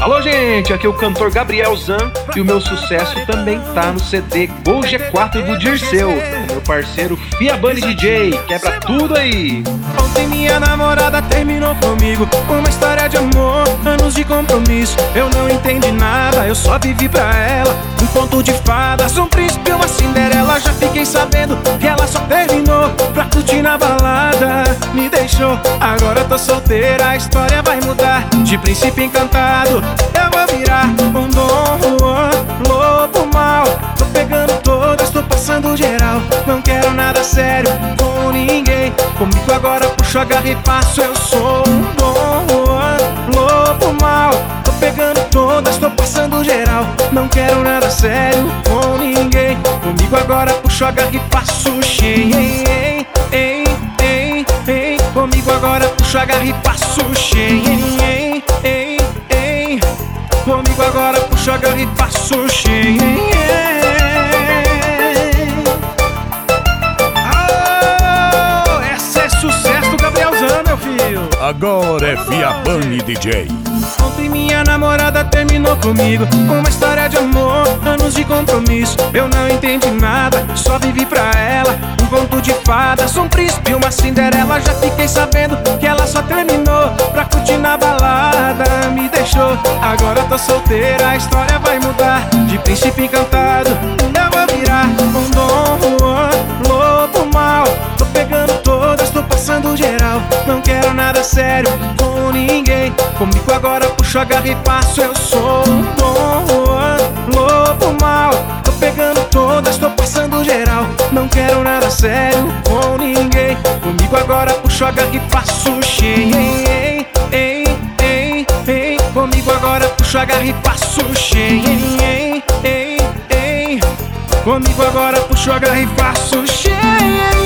Alô, gente, aqui é o cantor Gabriel Zan e o meu sucesso também tá no CD Gol G4 do Dirceu, meu parceiro Fiabani DJ, quebra tudo aí. Ontem minha namorada terminou comigo, uma história de amor, anos de compromisso. Eu não entendi nada, eu só vivi pra ela, um conto de fadas, um príncipe, uma Cinderela. Já fiquei sabendo que ela só terminou pra curtir na balada, me deixou, agora eu tô solteira, a história vai mudar. De príncipe encantado, eu vou virar um Dom Juan, lobo mau. Tô pegando todas, tô passando geral, não quero nada sério com ninguém. Comigo agora puxo a garra e passo, eu sou um Dom Juan, lobo mau. Tô pegando todas, tô passando geral, não quero nada sério com ninguém. Comigo agora puxo a garra e passo cheio. Comigo agora puxo a garra e passo cheio. Comigo agora puxo a garra e passo cheio. Oh, esse é sucesso do Gabriel Zan, meu filho. Agora é Fiabani DJ. Ontem minha namorada terminou comigo, uma história de amor, anos de compromisso. Eu não entendi nada, só vivi pra ela, um conto de fadas, um príncipe, uma Cinderela. Já fiquei sabendo que ela só terminou pra curtir na balada, me deixou, agora eu tô solteira, a história vai mudar. De príncipe encantado, eu vou virar um Dom Juan, lobo mau. Tô pegando todas, tô passando geral, não quero nada sério com ninguém. Comigo agora puxo a garra e passo, eu sou um Dom Juan, lobo mau. Tô pegando todas, tô passando geral, não quero nada sério com ninguém. Comigo agora puxo a garra e passo cheio. Comigo agora puxo a garra e passo cheio. Comigo agora puxo a garra e passo cheio.